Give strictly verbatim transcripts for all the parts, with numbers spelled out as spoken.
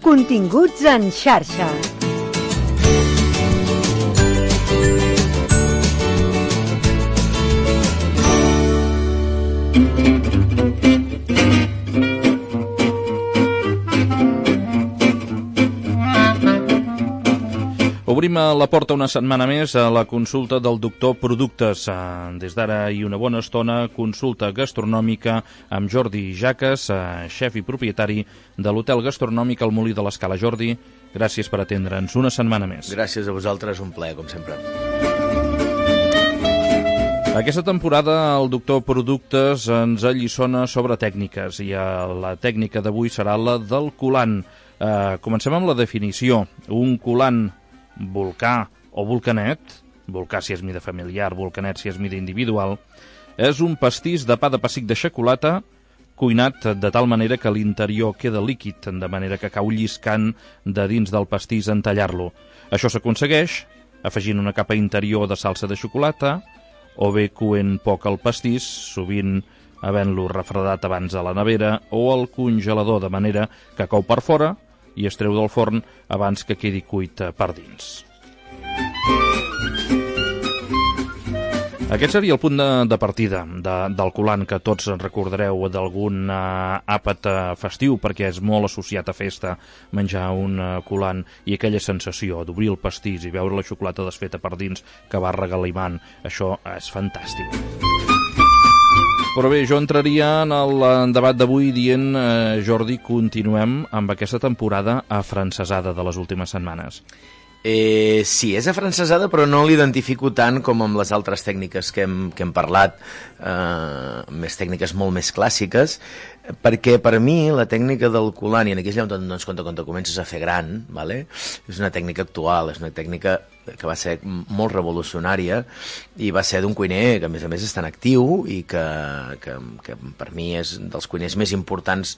Continguts en xarxa. Obrim la porta una setmana més a la consulta del doctor Productes. Des d'ara i una bona estona, consulta gastronòmica amb Jordi Jaques, xef i propietari de l'hotel gastronòmic El Molí de l'Escala. Jordi, gràcies per atendre'ns una setmana més. Gràcies a vosaltres, un plaer, com sempre. Aquesta temporada el doctor Productes ens alliçona sobre tècniques i la tècnica d'avui serà la del colant. Eh, comencem amb la definició. Un colant volcà o volcanet, volcà si és mida familiar, volcanet si és mida individual, és un pastís de pa de pessic de xocolata cuinat de tal manera que l'interior queda líquid, de manera que cau lliscant de dins del pastís en tallar-lo. Això s'aconsegueix afegint una capa interior de salsa de xocolata o bé coent poc el pastís, sovint havent-lo refredat abans a la nevera o al congelador, de manera que cau per fora i es treu del forn abans que quedi cuit per dins. Aquest seria el punt de, de partida de, del colant, que tots recordareu d'algun uh, àpat festiu, perquè és molt associat a festa menjar un uh, colant, i aquella sensació d'obrir el pastís i veure la xocolata desfeta per dins que va regalimant. Això és fantàstic. Però bé, jo entraria en el debat d'avui dient, eh, Jordi, continuem amb aquesta temporada afrancesada de les últimes setmanes. Eh, sí, és afrancesada, però no l'identifico tant com amb les altres tècniques que hem, que hem parlat, eh, més tècniques molt més clàssiques, perquè per mi la tècnica del colant, i en aquell lloc doncs, quan, quan te comences a fer gran, vale? És una tècnica actual, és una tècnica que va ser molt revolucionària i va ser d'un cuiner que a més a més està en actiu i que, que, que per mi és dels cuiners més importants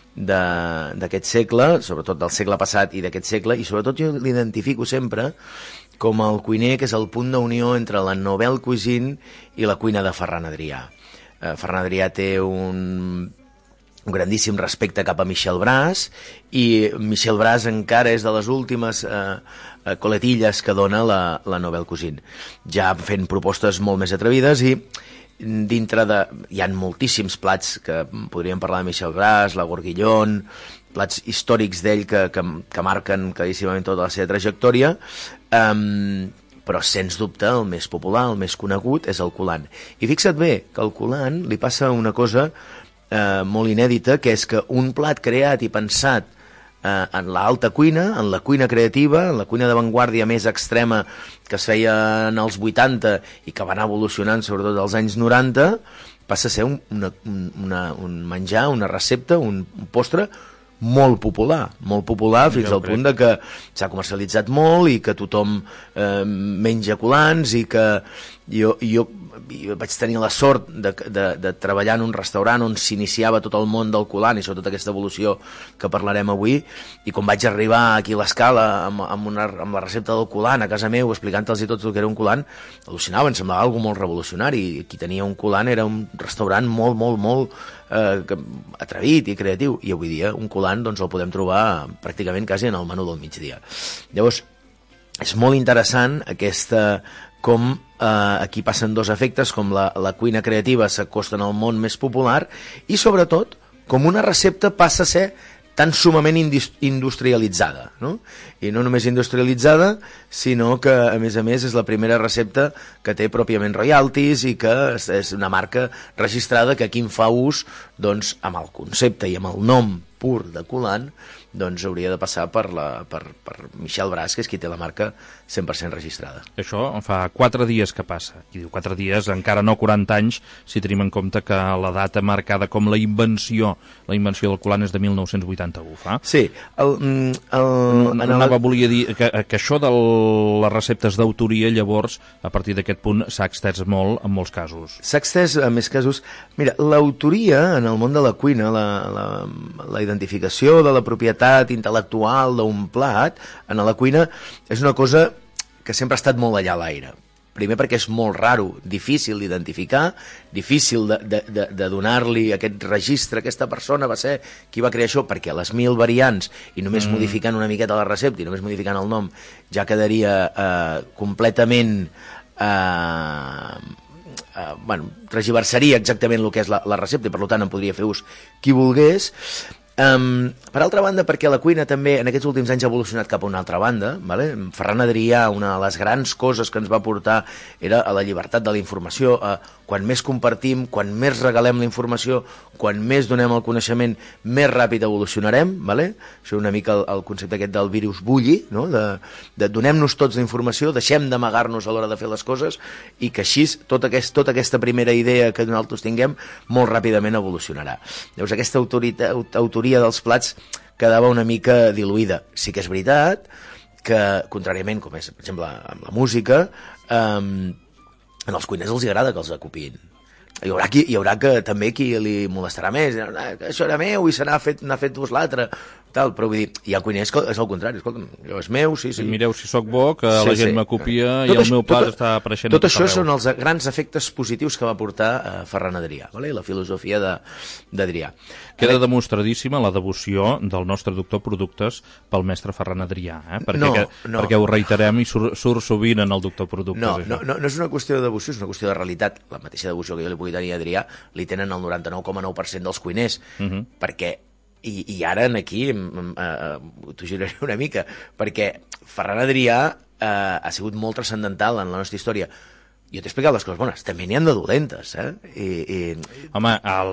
d'aquest segle, sobretot del segle passat i d'aquest segle, i sobretot jo l'identifico sempre com el cuiner que és el punt d'unió entre la nouvelle cuisine i la cuina de Ferran Adrià. Eh, Ferran Adrià té un... un grandíssim respecte cap a Michel Bras, i Michel Bras encara és de les últimes eh, coletilles que dona la, la Nouvelle Cuisine, ja fent propostes molt més atrevides, i dintre de... hi ha moltíssims plats que podríem parlar de Michel Bras, la Gourguillon, plats històrics d'ell que, que, que marquen claríssimament tota la seva trajectòria, um, però sens dubte el més popular, el més conegut és el colant. I fixa't bé que al colant li passa una cosa Eh, molt inèdita, que és que un plat creat i pensat eh, en l'alta cuina, en la cuina creativa, en la cuina d'avantguàrdia més extrema que es feia en els vuitanta i que va anar evolucionant sobretot als anys noranta, passa a ser un, una, una, un menjar, una recepta, un, un postre molt popular, molt popular fins al punt de que s'ha comercialitzat molt i que tothom eh, menja colants, i que jo, jo, jo vaig tenir la sort de, de, de treballar en un restaurant on s'iniciava tot el món del colant i sobretot aquesta evolució que parlarem avui, i quan vaig arribar aquí a l'Escala amb, amb, una, amb la recepta del colant a casa meu explicant-los tots el que era un colant, al·lucinava, em semblava algo molt revolucionari, i qui tenia un colant era un restaurant molt, molt, molt eh, atrevit i creatiu, i avui dia un colant doncs, el podem trobar pràcticament quasi en el menú del migdia. Llavors, és molt interessant aquesta, com eh, aquí passen dos efectes, com la, la cuina creativa s'acosta al món més popular, i sobretot com una recepta passa a ser tan sumament industrialitzada, no? I no només industrialitzada, sinó que a més a més és la primera recepta que té pròpiament royalties i que és una marca registrada que aquí en fa ús, doncs, amb el concepte i amb el nom pur de colant, doncs hauria de passar per, la, per, per Michel Bras, que és qui té la marca cent per cent registrada. Això fa quatre dies que passa. Qui diu quatre dies, encara no quaranta anys, si tenim en compte que la data marcada com la invenció, la invenció del colant és de mil nou-cents vuitanta-u, fa? Sí. El, el, no, el... Anava, volia dir que, que això de les receptes d'autoria, llavors, a partir d'aquest punt, s'ha extès molt en molts casos. S'ha extès en més casos. Mira, l'autoria en el món de la cuina, la, la, la identificació de la propietat intel·lectual d'un plat en la cuina, és una cosa que sempre ha estat molt allà a l'aire. primer perquè és molt raro, difícil d'identificar, difícil de, de, de, de donar-li aquest registre, aquesta persona va ser qui va crear això, perquè a les mil variants i només mm. modificant una miqueta la recepta i només modificant el nom ja quedaria eh, completament eh, eh, bueno, regiversaria exactament el que és la, la recepta i per tant en podria fer ús qui volgués. Um, per altra banda, perquè la cuina també en aquests últims anys ha evolucionat cap a una altra banda, vale? Ferran Adrià, una de les grans coses que ens va portar era a la llibertat de la informació, a quan més compartim, quan més regalem la informació, quan més donem el coneixement, més ràpid evolucionarem, vale? Això és una mica el, el concepte aquest del virus bulli, no? de, de donem-nos tots la informació, deixem d'amagar-nos a l'hora de fer les coses i que així tota, aquest, tota aquesta primera idea que nosaltres tinguem molt ràpidament evolucionarà. Llavors aquesta autoritat, autoria dels plats quedava una mica diluïda. Sí que és veritat que, contràriament, com és, per exemple, amb la música, eh, en els cuiners els agrada que els acopiïn. Hi haurà, qui, hi haurà que també qui li molestarà més, ah, això era meu i se n'ha fet, n'ha fet vos l'altre, tal, però vull dir, hi ha cuiners que és el contrari, escolta'm, jo és meu, sí, sí. Mireu si sóc bo, que sí, la gent sí. m'acopia i tot el meu plat tot, està apareixent tot a tot això arreu. Són els grans efectes positius que va portar eh, Ferran Adrià, vale? La filosofia d'Adrià. Queda demostradíssima la devoció del nostre doctor Productes pel mestre Ferran Adrià, eh? perquè, no, que, no. perquè ho reiterem i surt, surt sovint en el doctor Productes. No, no, no, no és una qüestió de devoció, és una qüestió de realitat. La mateixa devoció que jo li pugui tenir a Adrià li tenen el noranta-nou coma nou per cent dels cuiners, uh -huh. perquè I, i ara aquí eh, eh, t'ho giraré una mica, perquè Ferran Adrià eh, ha sigut molt transcendental en la nostra història. Jo t'he explicat les coses bones, també n'hi ha de dolentes, eh? I, i... Home, la,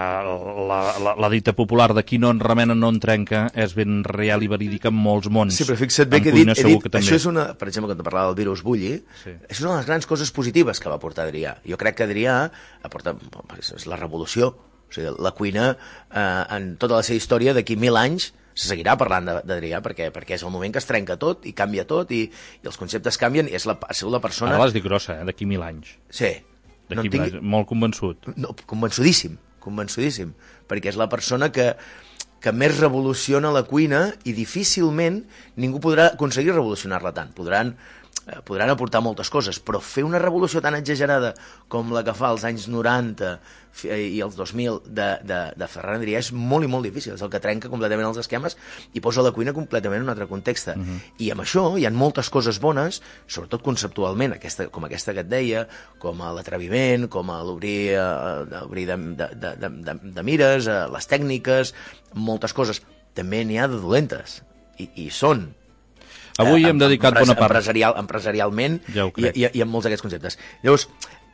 la, la, la dita popular de qui no en remena no en trenca és ben real i verídica en molts mons. Sí, però fixa't bé que he dit, he dit això és una, per exemple, quan te parlava del virus bulli, sí. Això és una de les grans coses positives que va portar Adrià. Jo crec que Adrià aporta, és la revolució. O sigui, la cuina, eh, en tota la seva història, d'aquí mil anys, se seguirà parlant d'Adrià, perquè, perquè és el moment que es trenca tot i canvia tot i, i els conceptes canvien i és la, ha sigut la persona... Ara l'has dit grossa, eh? D'aquí mil anys. Sí. No tingui... Molt convençut. No, convençudíssim, convençudíssim, perquè és la persona que, que més revoluciona la cuina i difícilment ningú podrà aconseguir revolucionar-la tant. Podran... podran aportar moltes coses, però fer una revolució tan exagerada com la que fa als anys noranta i els dos mil de, de, de Ferran Adrià és molt i molt difícil, és el que trenca completament els esquemes i posa la cuina completament en un altre context. Uh -huh. I amb això hi ha moltes coses bones, sobretot conceptualment, aquesta, com aquesta que et deia, com l'atreviment, com l'obrir de, de, de, de, de, de mires, les tècniques, moltes coses. També n'hi ha de dolentes, i, i són. Avui hem dedicat bona part. Empresarial, empresarialment ja i, i, i amb molts d'aquests conceptes. Llavors,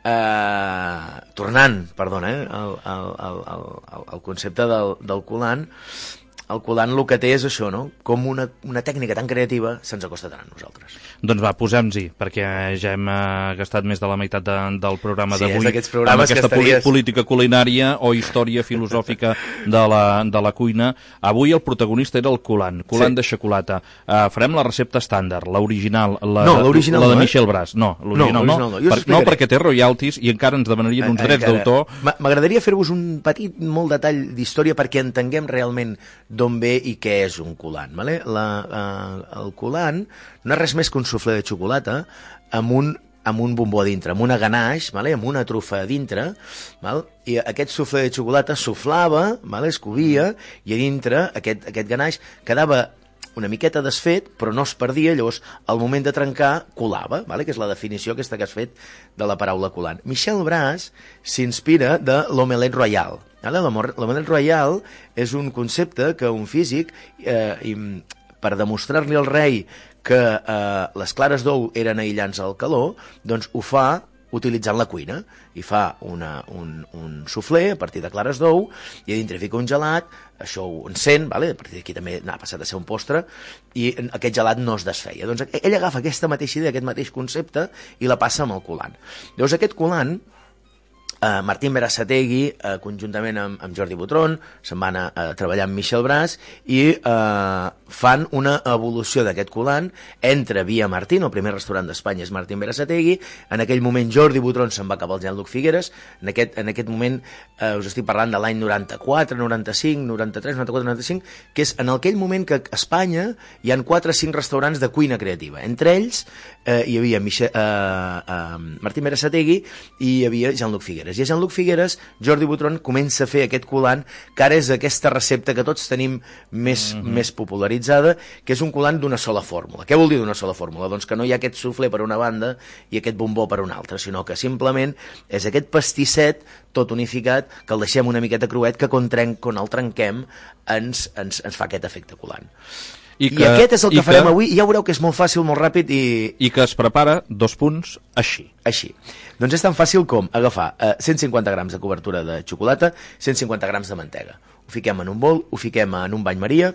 eh, tornant, perdona, eh, al, al, al, al concepte del, del culant, el culant el que té és això, no? Com una, una tècnica tan creativa se'ns acosta tant a nosaltres. Doncs va, posem-hi, perquè ja hem uh, gastat més de la meitat de, del programa sí, d'avui amb aquesta estaries... política culinària o història filosòfica de la, de la cuina. Avui el protagonista era el culant, culant sí. de xocolata. Uh, farem la recepta estàndard, l'original, la, no, l'original la de no, Michel Bras. No, l'original no, no, no. Per, no perquè té royalties i encara ens demanarien uns drets d'autor. M'agradaria fer-vos un petit, molt detall d'història perquè entenguem realment d'on ve i què és un culant. Vale? La, uh, el culant no és res més que un suflé de xocolata amb un, amb un bombó a dintre, amb una ganache, vale? Amb una trufa a dintre, val? I aquest suflé de xocolata s'uflava, vale? Es cobia, i a dintre aquest, aquest ganache quedava una miqueta desfet, però no es perdia, llavors al moment de trencar colava, vale? Que és la definició aquesta que has fet de la paraula culant. Michel Bras s'inspira de l'omelette royal. L'omelette royal és un concepte que un físic, eh, per demostrar-li al rei que eh, les clares d'ou eren aïllants al calor, doncs ho fa utilitzant la cuina, i fa una, un, un suflé a partir de clares d'ou, i a dintre fica un gelat, això ho encén, vale? A partir d'aquí també ha passat a ser un postre, i aquest gelat no es desfeia. Doncs ell agafa aquesta mateixa idea, aquest mateix concepte, i la passa amb el culant. Llavors aquest culant Uh, Martín Berasategui, uh, conjuntament amb, amb Jordi Butron, se'n van a, a treballar amb Michel Bras i uh, fan una evolució d'aquest coulant entre Via Martín, el primer restaurant d'Espanya és Martín Berasategui, en aquell moment Jordi Butron se'n va cap al Jean-Luc Figueres, en aquest, en aquest moment uh, us estic parlant de l'any noranta-quatre, noranta-cinc, noranta-tres, noranta-quatre, noranta-cinc, que és en aquell moment que a Espanya hi han quatre o cinc restaurants de cuina creativa. Entre ells uh, hi havia Michel, uh, uh, Martín Berasategui i hi havia Jean-Luc Figueres. I a Jean-Luc Figueres, Jordi Butron comença a fer aquest coulant, que ara és aquesta recepta que tots tenim més, mm-hmm. més popularitzada, que és un coulant d'una sola fórmula. Què vol dir d'una sola fórmula? Doncs que no hi ha aquest suflé per una banda i aquest bombó per una altra, sinó que simplement és aquest pastisset tot unificat, que el deixem una miqueta cruet, que quan, trenc, quan el trenquem ens, ens, ens fa aquest efecte coulant. I, que, I aquest és el que farem que, avui, i ja veureu que és molt fàcil, molt ràpid i... I que es prepara, dos punts, així. Així. Doncs és tan fàcil com agafar eh, cent cinquanta grams de cobertura de xocolata, cent cinquanta grams de mantega. Ho fiquem en un bol, ho fiquem en un bany maria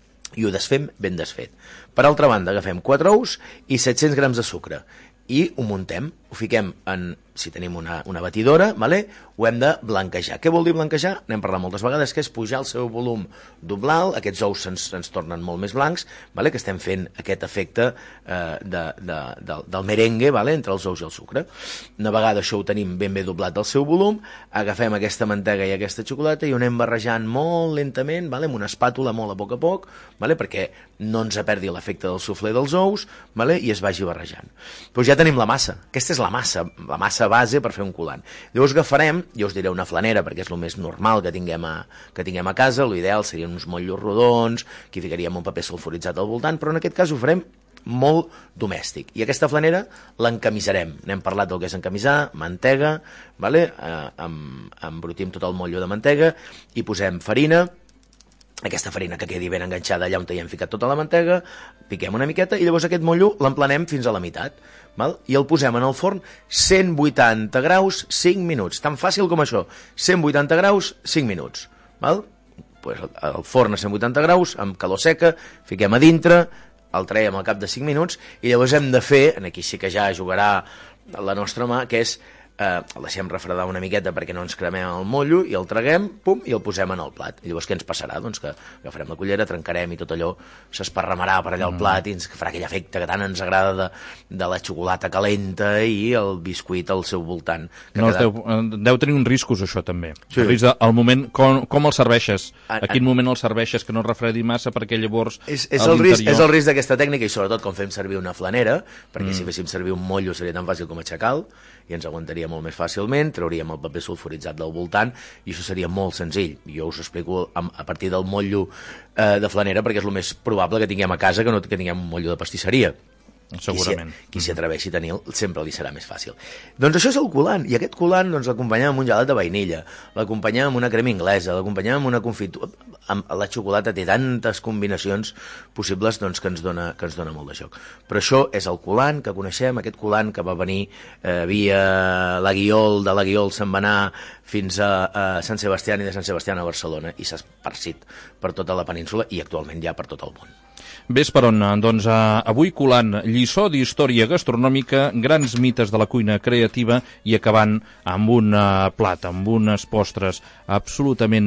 i ho desfem ben desfet. Per altra banda, agafem quatre ous i set-cents grams de sucre i ho muntem, ho fiquem en, si tenim una, una batidora, vale? Ho hem de blanquejar. Què vol dir blanquejar? N'hem parlat moltes vegades, que és pujar el seu volum, doblar-lo, aquests ous se'ns, se'ns tornen molt més blancs, vale? Que estem fent aquest efecte eh, de, de, de, del merengue, vale? Entre els ous i el sucre. Una vegada això ho tenim ben bé doblat del seu volum, agafem aquesta mantega i aquesta xocolata i ho anem barrejant molt lentament, vale? Amb una espàtula molt a poc a poc, vale? Perquè no ens perdi l'efecte del suflé dels ous, vale? I es vagi barrejant. Doncs ja tenim la massa. Aquesta és la massa, la massa base per fer un coulant. Llavors agafarem, jo us diré una flanera, perquè és el més normal que tinguem a, que tinguem a casa, l'ideal serien uns motllos rodons, que hi ficaríem un paper sulfuritzat al voltant, però en aquest cas ho farem molt domèstic. I aquesta flanera l'encamisarem. N'hem parlat del que és encamisar, mantega, vale? eh, amb, embrutim tot el motllo de mantega i posem farina, aquesta farina que quedi ben enganxada allà on hi hem ficat tota la mantega, piquem una miqueta i llavors aquest motllo l'emplanem fins a la meitat, val? I el posem en el forn cent vuitanta graus, cinc minuts, tan fàcil com això, cent vuitanta graus, cinc minuts, val? Pues el forn a cent vuitanta graus, amb calor seca, fiquem a dintre, el traiem al cap de cinc minuts i llavors hem de fer, aquí sí que ja jugarà la nostra mà, que és eh, el deixem refredar una miqueta perquè no ens cremem el motllo i el traguem, pum, i el posem en el plat. I llavors què ens passarà? Doncs que agafarem la cullera, trencarem i tot allò s'esparramarà per allà al plat i ens farà aquell efecte que tant ens agrada de, de la xocolata calenta i el biscuit al seu voltant. No, quedat... deu, deu tenir uns riscos, això, també. Sí. El risc de, al moment, com, com el serveixes? A, a quin moment el serveixes que no refredi massa perquè llavors és, és, el risc, és el risc d'aquesta tècnica i sobretot com fem servir una flanera, perquè mm. si féssim servir un motllo seria tan fàcil com aixecar-lo i ens aguantaria molt més fàcilment, trauríem el paper sulfuritzat del voltant i això seria molt senzill. Jo us explico a, a partir del motllo eh, de flanera perquè és el més probable que tinguem a casa que no que tinguem un motllo de pastisseria. Segurament. Qui s'hi atreveixi a tenir sempre li serà més fàcil. Doncs això és el coulant, i aquest coulant doncs, l'acompanyem amb un gelat de vainilla, l'acompanyem amb una crema inglesa, l'acompanyem amb una confitura. La xocolata té tantes combinacions possibles doncs, que, ens dona, que ens dona molt de joc. Però això és el coulant que coneixem, aquest coulant que va venir eh, via la Guiol, de la Guiol se'n va anar fins a, a Sant Sebastià i de Sant Sebastià a Barcelona i s'ha esparcit per tota la península i actualment ja per tot el món. Ves per on, doncs avui coulant, lliçó d'història gastronòmica, grans mites de la cuina creativa i acabant amb un uh, plat, amb unes postres absolutament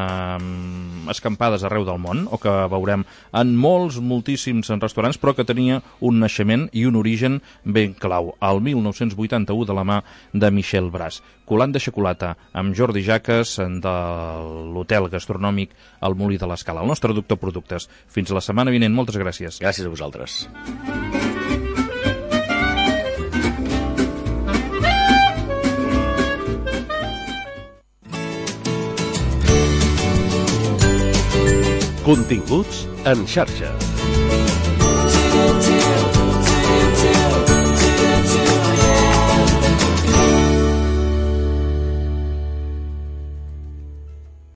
uh, escampades arreu del món, o que veurem en molts, moltíssims restaurants, però que tenia un naixement i un origen ben clau, al mil nou-cents vuitanta-u de la mà de Michel Bras. Coulant de xocolata amb Jordi Jaques de l'hotel gastronòmic El Molí de l'Escala, el nostre doctor productes. Fins la setmana vinent. Moltes gràcies. Gràcies a vosaltres. Continguts en xarxa.